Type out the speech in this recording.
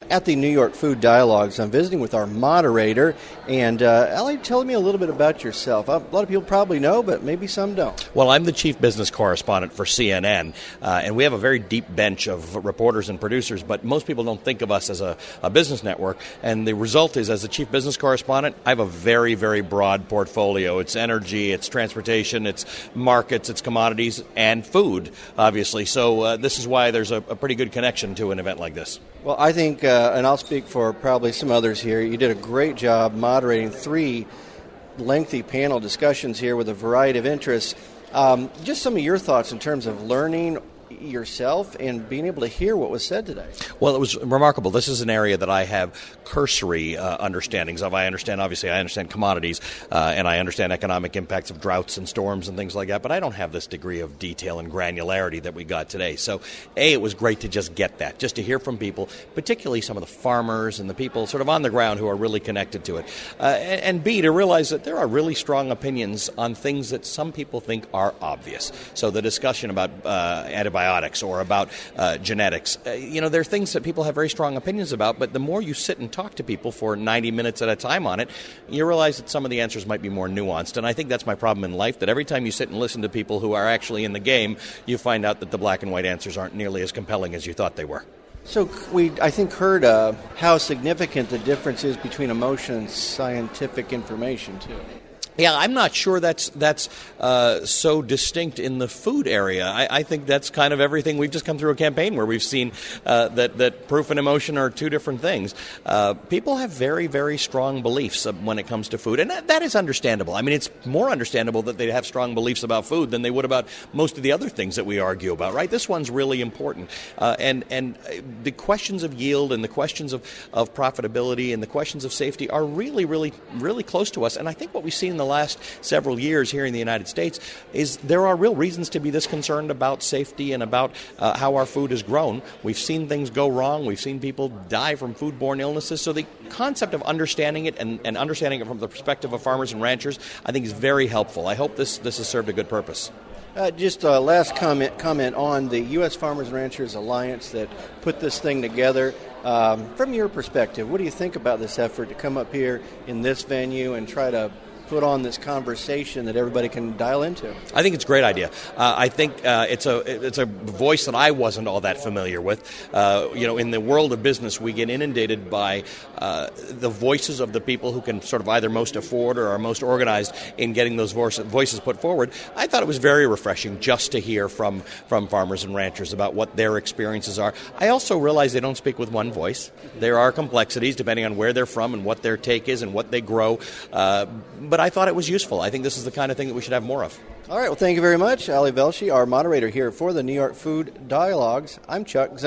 At the New York Food Dialogues, I'm visiting with our moderator. And Ali, tell me a little bit about yourself. A lot of people probably know, but maybe some don't. Well, I'm the chief business correspondent for CNN, and we have a very deep bench of reporters and producers, but most people don't think of us as a business network. And the result is, as the chief business correspondent, I have a very, very broad portfolio. It's energy, it's transportation, it's markets, it's commodities, and food, obviously. So this is why there's a pretty good connection to an event like this. Well, I think, and I'll speak for probably some others here, you did a great job moderating 3 lengthy panel discussions here with a variety of interests. Just some of your thoughts in terms of learning yourself and being able to hear what was said today. Well, it was remarkable. This is an area that I have cursory understandings of. I understand commodities, and I understand economic impacts of droughts and storms and things like that, but I don't have this degree of detail and granularity that we got today. So, it was great to just get that, just to hear from people, particularly some of the farmers and the people sort of on the ground who are really connected to it. And B, to realize that there are really strong opinions on things that some people think are obvious. So the discussion about antibiotics or about genetics. There are things that people have very strong opinions about, but the more you sit and talk to people for 90 minutes at a time on it, you realize that some of the answers might be more nuanced. And I think that's my problem in life, that every time you sit and listen to people who are actually in the game, you find out that the black and white answers aren't nearly as compelling as you thought they were. So we, I think, heard how significant the difference is between emotion and scientific information, too. Yeah, I'm not sure that's so distinct in the food area. I think that's kind of everything. We've just come through a campaign where we've seen that proof and emotion are 2 different things. People have very, very strong beliefs when it comes to food, and that is understandable. I mean, it's more understandable that they have strong beliefs about food than they would about most of the other things that we argue about, right? This one's really important. And the questions of yield and the questions of profitability and the questions of safety are really, really, really close to us. And I think what we've seen in the last several years here in the United States is there are real reasons to be this concerned about safety and about how our food is grown. We've seen things go wrong. We've seen people die from foodborne illnesses. So the concept of understanding it and understanding it from the perspective of farmers and ranchers, I think is very helpful. I hope this has served a good purpose. Just a last comment on the U.S. Farmers and Ranchers Alliance that put this thing together. From your perspective, what do you think about this effort to come up here in this venue and try to put on this conversation that everybody can dial into? I think it's a great idea. I think it's a voice that I wasn't all that familiar with. In the world of business, we get inundated by the voices of the people who can sort of either most afford or are most organized in getting those voices put forward. I thought it was very refreshing just to hear from farmers and ranchers about what their experiences are. I also realize they don't speak with one voice. There are complexities depending on where they're from and what their take is and what they grow. But I thought it was useful. I think this is the kind of thing that we should have more of. All right. Well, thank you very much, Ali Velshi, our moderator here for the New York Food Dialogues. I'm Chuck Zone.